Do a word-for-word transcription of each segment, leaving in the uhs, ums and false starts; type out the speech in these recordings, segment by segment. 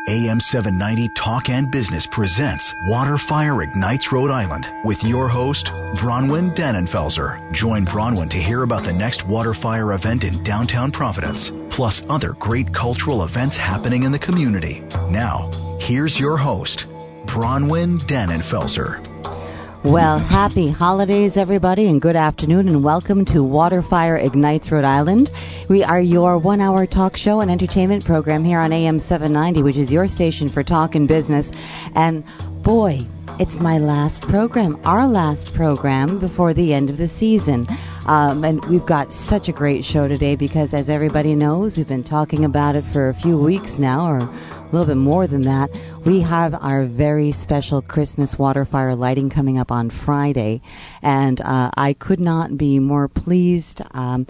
A M seven ninety Talk and Business presents Waterfire Ignites Rhode Island with your host, Bronwyn Dannenfelser. Join Bronwyn to hear about the next Waterfire event in downtown Providence, plus other great cultural events happening in the community. Now, here's your host, Bronwyn Dannenfelser. Well, happy holidays, everybody, and good afternoon, and welcome to Waterfire Ignites Rhode Island. We are your one-hour talk show and entertainment program here on A M seven ninety, which is your station for talk and business. And boy, it's my last program, our last program before the end of the season. Um, and we've got such a great show today because, as everybody knows, we've been talking about it for a few weeks now, or a little bit more than that. We have our very special Christmas Waterfire lighting coming up on Friday, and uh, I could not be more pleased um,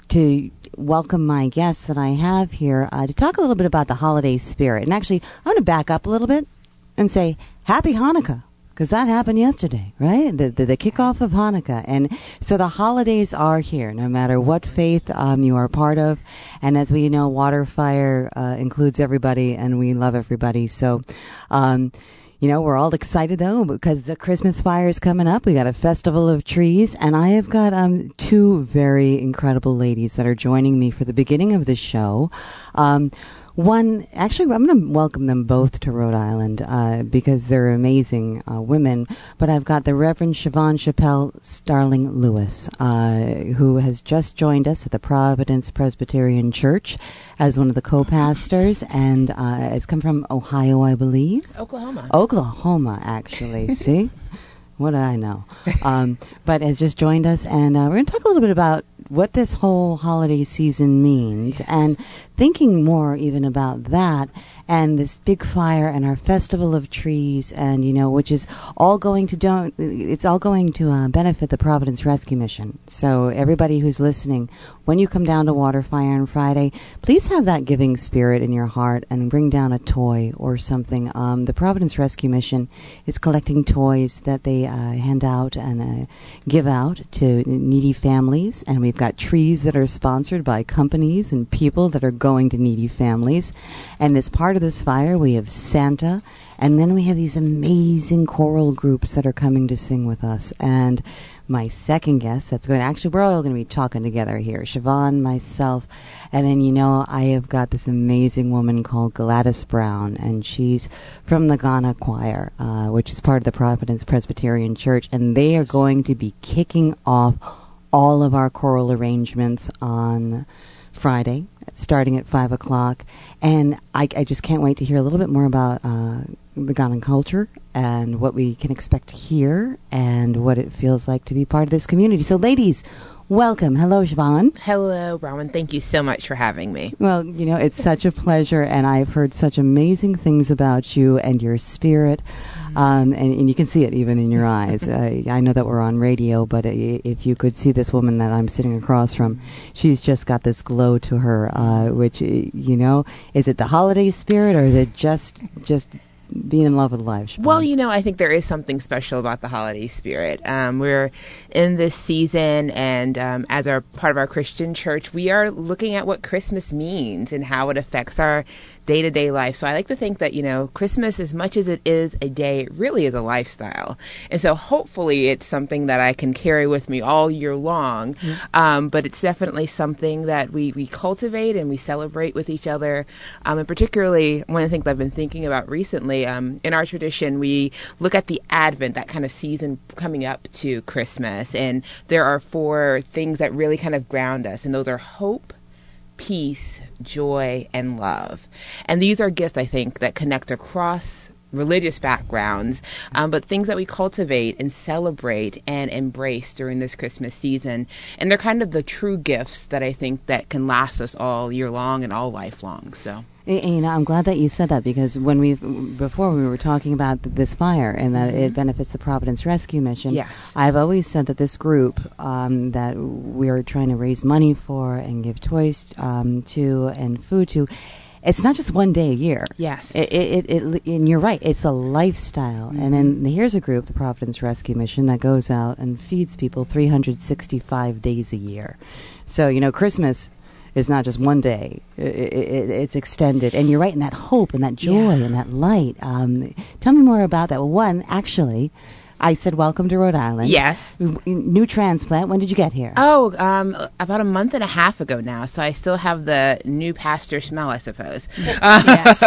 to welcome my guests that I have here uh, to talk a little bit about the holiday spirit. And actually, I'm going to back up a little bit and say Happy Hanukkah, because that happened yesterday, right? The, the the kickoff of Hanukkah. And so the holidays are here, no matter what faith um, you are part of. And as we know, Waterfire uh, includes everybody, and we love everybody. So, um, you know, we're all excited, though, because the Christmas fire is coming up. We got a festival of trees, and I have got um, two very incredible ladies that are joining me for the beginning of the show. Um One, actually, I'm going to welcome them both to Rhode Island uh, because they're amazing uh, women. But I've got the Reverend Siobhan Chappelle Starling Lewis, uh, who has just joined us at the Providence Presbyterian Church as one of the co-pastors, and uh, has come from Ohio, I believe. Oklahoma. Oklahoma, actually. See? What do I know? Um, but has just joined us, and uh, we're going to talk a little bit about what this whole holiday season means, and thinking more even about that, and this big fire, and our festival of trees, and you know, which is all going to don't, it's all going to uh, benefit the Providence Rescue Mission. So everybody who's listening, when you come down to Waterfire on Friday, please have that giving spirit in your heart and bring down a toy or something. Um, the Providence Rescue Mission is collecting toys that they uh, hand out and uh, give out to needy families, and we've got trees that are sponsored by companies and people that are going to needy families. And as part of this fire, we have Santa, and then we have these amazing choral groups that are coming to sing with us. And my second guest, that's going to, actually, we're all going to be talking together here. Siobhan, myself, and then, you know, I have got this amazing woman called Gladys Brown, and she's from the Ghana Choir, uh, which is part of the Providence Presbyterian Church, and they are going to be kicking off all of our choral arrangements on Friday, starting at five o'clock. And I, I just can't wait to hear a little bit more about uh, the Ghanaian culture and what we can expect to hear and what it feels like to be part of this community. So, ladies, welcome. Hello, Siobhan. Hello, Bronwyn. Thank you so much for having me. Well, you know, it's such a pleasure, and I've heard such amazing things about you and your spirit, mm-hmm. um, and, and you can see it even in your eyes. uh, I know that we're on radio, but uh, if you could see this woman that I'm sitting across from, she's just got this glow to her, uh, which, you know, is it the holiday spirit, or is it just just being in love with life? Siobhan? Well, you know, I think there is something special about the holiday spirit. Um, we're in this season, and um, as our part of our Christian church, we are looking at what Christmas means and how it affects our day-to-day life. So I like to think that, you know, Christmas, as much as it is a day, it really is a lifestyle. And so hopefully it's something that I can carry with me all year long. Mm-hmm. Um, but it's definitely something that we, we cultivate and we celebrate with each other. Um, and particularly one of the things I've been thinking about recently, um, in our tradition, we look at the Advent, that kind of season coming up to Christmas. And there are four things that really kind of ground us. And those are hope, peace, joy, and love. And these are gifts, I think, that connect across religious backgrounds, um, but things that we cultivate and celebrate and embrace during this Christmas season. And they're kind of the true gifts that I think that can last us all year long and all lifelong. So. And, you know, I'm glad that you said that, because when we before we were talking about this fire and that mm-hmm. it benefits the Providence Rescue Mission. Yes. I've always said that this group um, that we are trying to raise money for and give toys um, to and food to, it's not just one day a year. Yes. It, it, it, it, and you're right, it's a lifestyle. Mm-hmm. And then here's a group, the Providence Rescue Mission, that goes out and feeds people three hundred sixty-five days a year. So, you know, Christmas is not just one day. It, it, it's extended. And you're right, in that hope and that joy Yeah. and that light. Um, tell me more about that. Well, one, actually, I said welcome to Rhode Island. Yes. New transplant. When did you get here? Oh, um, about a month and a half ago now, so I still have the new pastor smell, I suppose. Yes.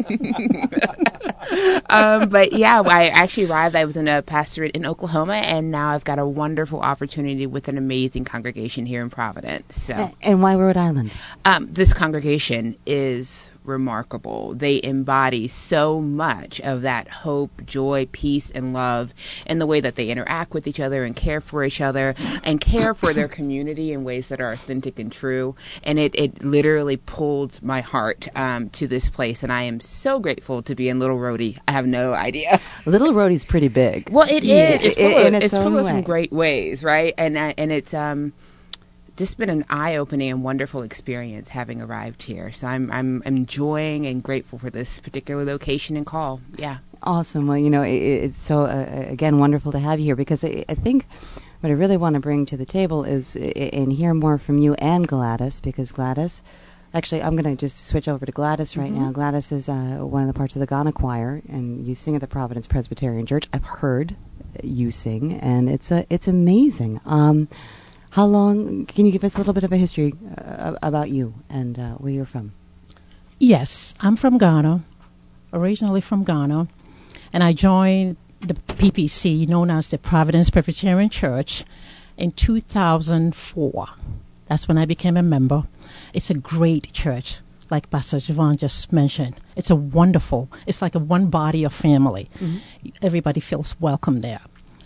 um, but yeah, I actually arrived. I was in a pastorate in Oklahoma, and now I've got a wonderful opportunity with an amazing congregation here in Providence. So, A- And why Rhode Island? um, this congregation is remarkable. They embody so much of that hope, joy, peace, and love in the way that they interact with each other and care for each other and care for their community in ways that are authentic and true. And it, it literally pulled my heart um, to this place. And I am so grateful to be in Little Rhodey. I have no idea. Little Rhodey's pretty big. Well, it Yeah, is. It's i- full in of, its it's full own of some way. great ways, right? And uh, and it's um. just been an eye-opening and wonderful experience having arrived here. So I'm I'm enjoying and grateful for this particular location and call. Yeah. Awesome. Well, you know, it, it's so, uh, again, wonderful to have you here, because I, I think what I really want to bring to the table is, uh, and hear more from you and Gladys, because Gladys, actually, I'm going to just switch over to Gladys right Mm-hmm. now. Gladys is uh, one of the parts of the Ghana choir, and you sing at the Providence Presbyterian Church. I've heard you sing, and it's a, it's amazing. Um, how long, can you give us a little bit of a history uh, about you and uh, where you're from? Yes, I'm from Ghana, originally from Ghana, and I joined the P P C, known as the Providence Presbyterian Church, in two thousand four. That's when I became a member. It's a great church, like Pastor Javon just mentioned. It's a wonderful, it's like a one body of family. Mm-hmm. Everybody feels welcome there.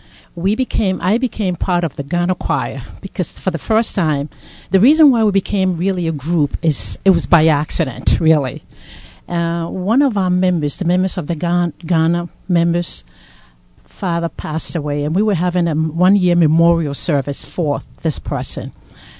We became, I became part of the Ghana choir because for the first time, the reason why we became really a group is it was by accident, really. Uh, one of our members, the members of the Ghana, Ghana members, father passed away, and we were having a one-year memorial service for this person.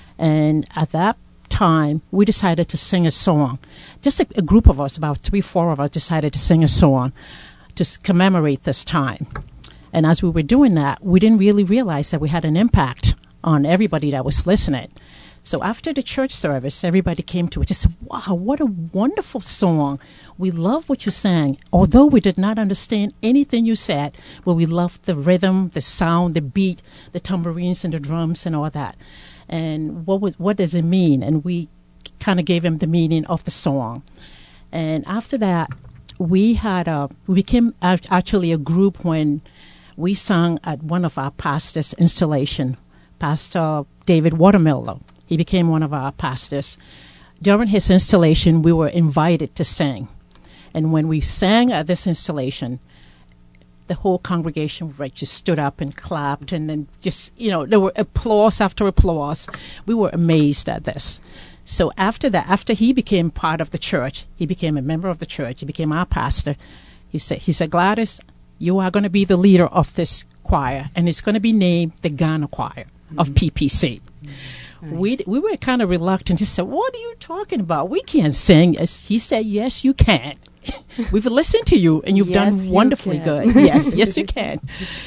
And at that time, we decided to sing a song. Just a, a group of us, about three, four of us, decided to sing a song to s- commemorate this time. And as we were doing that, we didn't really realize that we had an impact on everybody that was listening. So after the church service, everybody came to it and said, wow, what a wonderful song. We love what you sang. Although we did not understand anything you said, but we loved the rhythm, the sound, the beat, the tambourines and the drums and all that. And what was, what does it mean? And we kind of gave him the meaning of the song. And after that, we had a, we became act- actually a group when we sang at one of our pastors' installation, Pastor David Watermiller. He became one of our pastors. During his installation, we were invited to sing. And when we sang at this installation, the whole congregation right, just stood up and clapped, and then just, you know, there were applause after applause. We were amazed at this. So after that, after he became part of the church, he became a member of the church, he became our pastor. He said, he said, Gladys, you are going to be the leader of this choir, and it's going to be named the Ghana Choir mm-hmm. of P P C. Mm-hmm. We we were kind of reluctant. He said, what are you talking about? We can't sing. He said, yes, you can. We've listened to you, and you've yes, done wonderfully you good. Yes, yes, you can.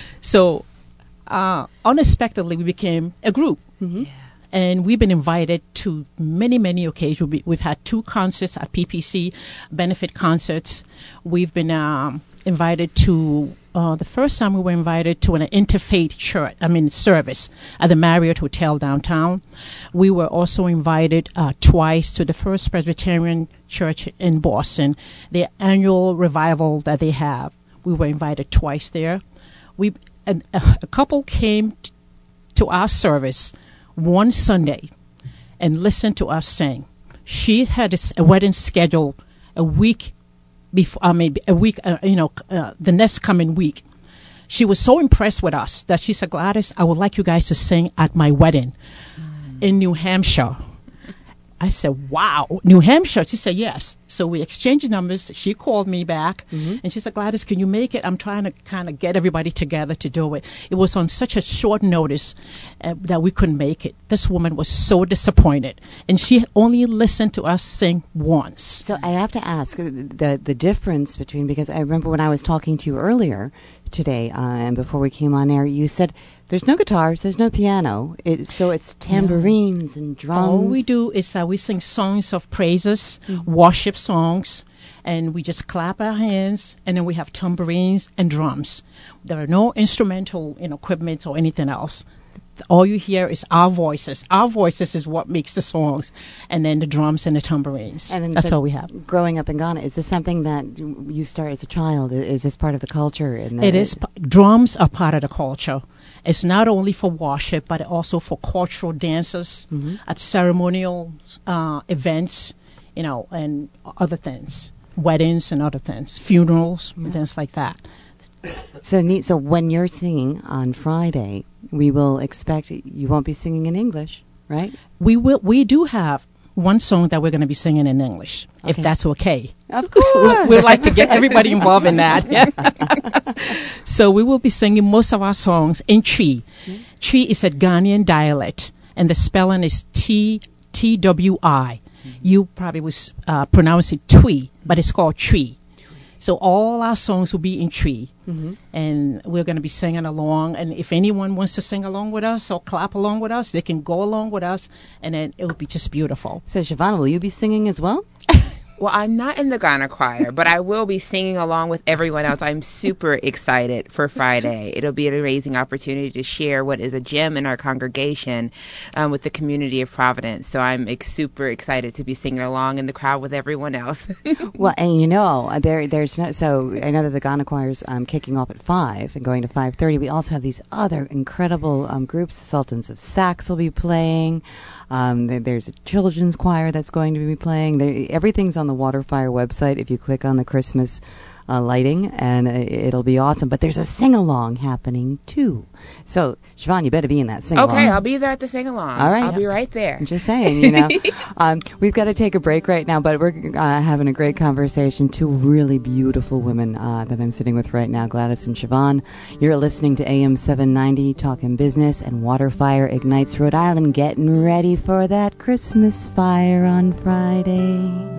So uh, unexpectedly, we became a group. Mm-hmm. Yeah. And we've been invited to many, many occasions. We've had two concerts at P P C, benefit concerts. We've been um, invited to, uh, the first time we were invited to an interfaith church, I mean service at the Marriott Hotel downtown. We were also invited uh, twice to the First Presbyterian Church in Boston, the annual revival that they have. We were invited twice there. We and a, a couple came t- to our service one Sunday and listened to us sing. She had a wedding scheduled a week before, I mean, a week, uh, you know, uh, the next coming week. She was so impressed with us that she said, Gladys, I would like you guys to sing at my wedding mm. in New Hampshire. I said, wow, New Hampshire? She said, yes. So we exchanged numbers. She called me back, mm-hmm. and she said, Gladys, can you make it? I'm trying to kind of get everybody together to do it. It was on such a short notice uh, that we couldn't make it. This woman was so disappointed, and she only listened to us sing once. So I have to ask the the difference between, because I remember when I was talking to you earlier today uh, and before we came on air, you said there's no guitars, there's no piano, it, so it's tambourines no. and drums. All we do is uh, we sing songs of praises, mm-hmm. worship songs, and we just clap our hands, and then we have tambourines and drums. There are no instrumental you know, equipment or anything else. All you hear is our voices. Our voices is what makes the songs, and then the drums and the tambourines. And that's so all we have. Growing up in Ghana, is this something that you start as a child? Is this part of the culture? In it is. Drums are part of the culture. It's not only for worship, but also for cultural dances, mm-hmm. at ceremonial uh, events, you know, and other things, weddings and other things, funerals, yeah. and things like that. So neat. So when you're singing on Friday, we will expect you won't be singing in English, right? We will. We do have one song that we're going to be singing in English, okay. if that's okay. Of course. We'd like to get everybody involved in that. So we will be singing most of our songs in Twi. Mm-hmm. Twi is a Ghanaian dialect, and the spelling is T T W I. Mm-hmm. You probably would uh, pronounce it Twi, but it's called Twi. So all our songs will be in Twi, mm-hmm. and we're going to be singing along. And if anyone wants to sing along with us or clap along with us, they can go along with us, and then it will be just beautiful. So, Siobhan, will you be singing as well? Well, I'm not in the Ghana choir, but I will be singing along with everyone else. I'm super excited for Friday. It'll be an amazing opportunity to share what is a gem in our congregation um, with the community of Providence. So I'm ex- super excited to be singing along in the crowd with everyone else. Well, and you know, there, there's no, so I know that the Ghana choir is um, kicking off at five and going to five thirty. We also have these other incredible um, groups. The Sultans of Sax will be playing. Um, there, there's a children's choir that's going to be playing. There, everything's on the Waterfire website if you click on the Christmas uh, lighting, and uh, it'll be awesome. But there's a sing-along happening, too. So, Siobhan, you better be in that sing-along. Okay, I'll be there at the sing-along. All right. I'll be right there. I'm just saying, you know. um, we've got to take a break right now, but we're uh, having a great conversation. Two really beautiful women uh, that I'm sitting with right now, Gladys and Siobhan. You're listening to A M seven ninety, Talking Business, and Waterfire Ignites Rhode Island, getting ready for that Christmas fire on Friday.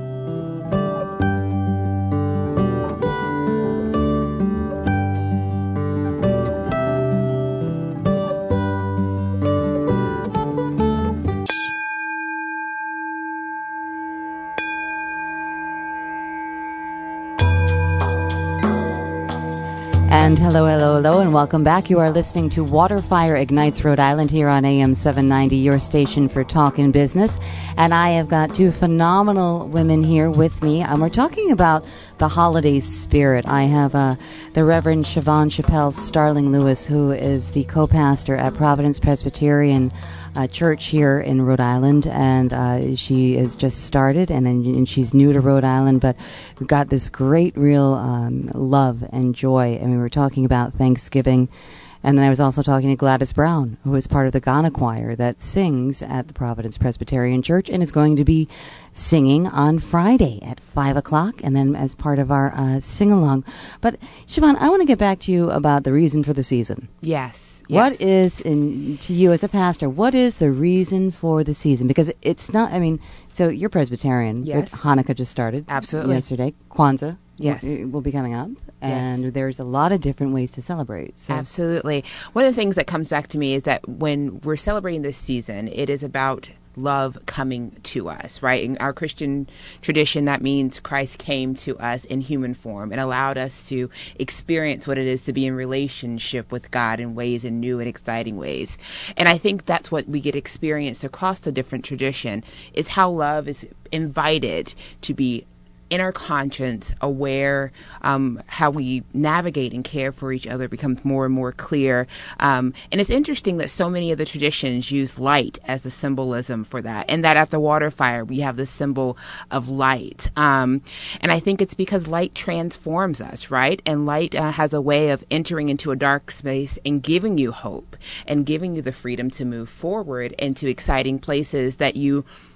And hello, hello, hello, and welcome back. You are listening to Waterfire Ignites Rhode Island here on A M seven ninety, your station for talking business. And I have got two phenomenal women here with me. Um, we're talking about the holiday spirit. I have uh, the Reverend Siobhan Chappelle Starling Lewis, who is the co-pastor at Providence Presbyterian Uh, church here in Rhode Island, and uh, she has just started, and, and she's new to Rhode Island, but we've got this great, real um, love and joy. And we were talking about Thanksgiving, and then I was also talking to Gladys Brown, who is part of the Ghana choir that sings at the Providence Presbyterian Church, and is going to be singing on Friday at five o'clock, and then as part of our uh, sing-along. But, Siobhan, I want to get back to you about the reason for the season. Yes. Yes. What is, in, to you as a pastor, what is the reason for the season? Because it's not, I mean, so you're Presbyterian. Yes. Hanukkah just started. Absolutely. Yesterday. Kwanzaa. Yes. Will, will be coming up. And yes. There's a lot of different ways to celebrate. So. Absolutely. One of the things that comes back to me is that when we're celebrating this season, it is about love coming to us, right? In our Christian tradition, that means Christ came to us in human form and allowed us to experience what it is to be in relationship with God in ways, in new and exciting ways. And I think that's what we get experienced across the different tradition, is how love is invited to be in our conscience, aware, um, how we navigate and care for each other becomes more and more clear. Um, and it's interesting that so many of the traditions use light as the symbolism for that, and that at the water fire we have the symbol of light. Um, and I think it's because light transforms us, right? And light uh, has a way of entering into a dark space and giving you hope and giving you the freedom to move forward into exciting places that you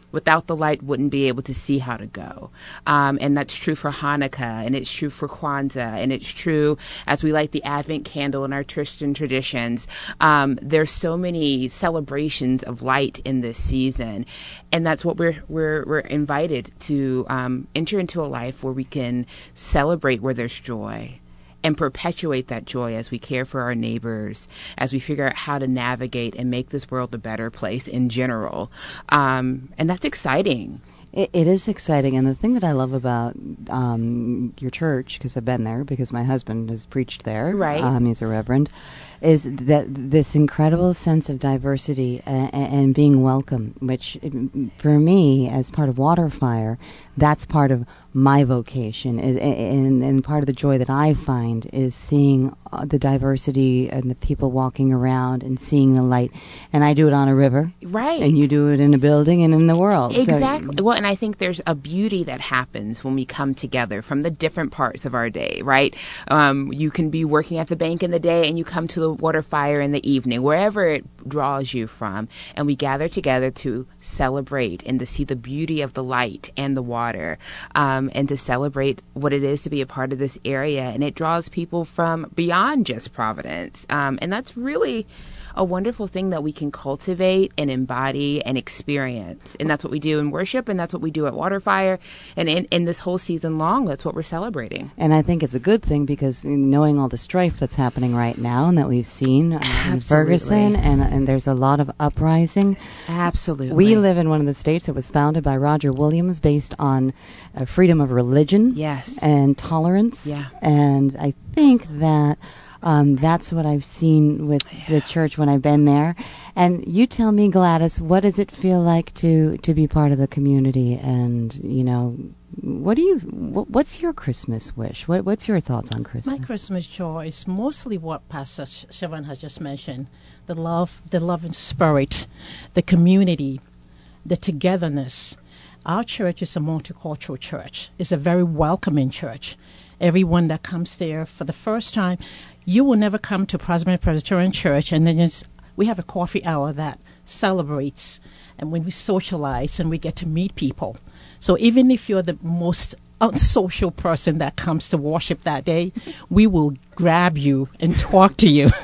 without the light wouldn't be able to see how to go. Um, and that's true for Hanukkah, and it's true for Kwanzaa, and it's true as we light the Advent candle in our Christian traditions. Um, there's so many celebrations of light in this season, and that's what we're we're we're invited to um, enter into a life where we can celebrate where there's joy, and perpetuate that joy as we care for our neighbors, as we figure out how to navigate and make this world a better place in general. Um, and that's exciting. It, it is exciting. And the thing that I love about um, your church, because I've been there, because my husband has preached there, right. um, he's a reverend, is that this incredible sense of diversity and, and being welcome, which for me, as part of Waterfire, that's part of my vocation, and, and part of the joy that I find is seeing the diversity and the people walking around and seeing the light. And I do it on a river, right? And you do it in a building and in the world. Exactly. So, well, and I think there's a beauty that happens when we come together from the different parts of our day, right? Um, you can be working at the bank in the day, and you come to the water fire in the evening, wherever it draws you from, and we gather together to celebrate and to see the beauty of the light and the water, um, and to celebrate what it is to be a part of this area. And it draws people from beyond just Providence, um, and that's really a wonderful thing that we can cultivate and embody and experience. And that's what we do in worship, and that's what we do at Waterfire, and in, in this whole season long, that's what we're celebrating. And I think it's a good thing, because knowing all the strife that's happening right now and that we've seen uh, in Ferguson, and, and there's a lot of uprising. Absolutely. We live in one of the states that was founded by Roger Williams based on uh, freedom of religion, yes, and tolerance. Yeah. And I think that Um, that's what I've seen with the church when I've been there. And you tell me, Gladys, what does it feel like to, to be part of the community? And, you know, what do you, what, what's your Christmas wish? What, what's your thoughts on Christmas? My Christmas joy is mostly what Pastor Siobhan has just mentioned. The love, the love and spirit, the community, the togetherness. Our church is a multicultural church. It's a very welcoming church. Everyone that comes there for the first time, you will never come to Providence Presbyterian Church and then just, we have a coffee hour that celebrates, and when we socialize and we get to meet people. So even if you're the most unsocial person that comes to worship that day, we will grab you and talk to you.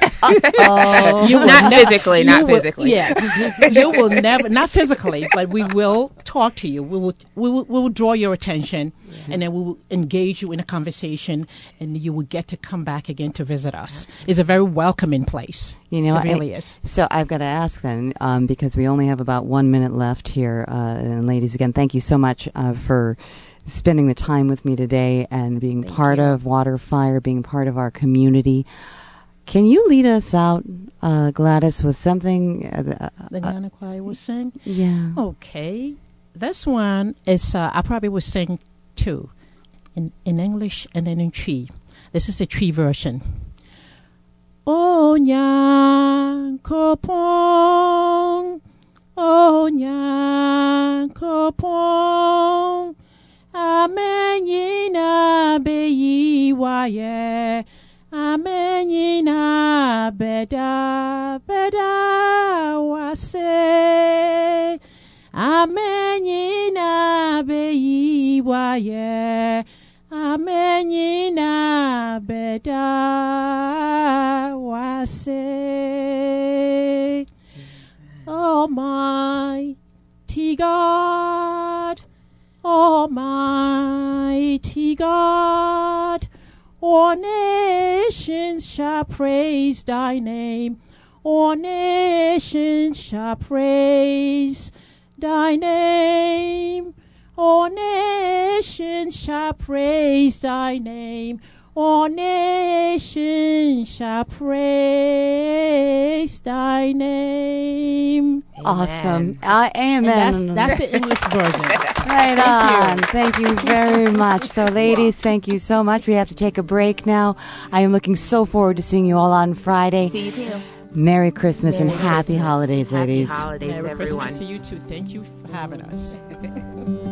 Oh, you not ne- physically, not will, physically. Yeah, you will never, not physically, but we will talk to you. We will, we will, we will draw your attention, yeah. And then we will engage you in a conversation, and you will get to come back again to visit us. It's a very welcoming place. You know, it really I, is. So I've got to ask then, um, because we only have about one minute left here, uh, and ladies, again, thank you so much uh, for spending the time with me today and being Thank part you. of Waterfire, being part of our community. Can you lead us out, uh, Gladys, with something? Uh, the Ghana choir will sing? Yeah. Okay. This one is, uh, I probably will sing two, in, in English and then in Twi. This is the Twi version. O Nyankopon, O Nyankopon, Amenyina beyiwaye, Amenyina beda beda wase, Amenyina beyiwaye, Amenyina beda wase. Almighty God, Almighty God, all nations shall praise thy name. All nations shall praise thy name. All nations shall praise thy name. All nations shall praise thy name. Awesome. Uh, amen. And that's, that's the English version. Right Thank on. you. Thank you very much. So, ladies, thank you so much. We have to take a break now. I am looking so forward to seeing you all on Friday. See you too. Merry Christmas Merry and happy Christmas. holidays, Happy ladies. holidays, Merry everyone. Christmas to you too. Thank you for having us.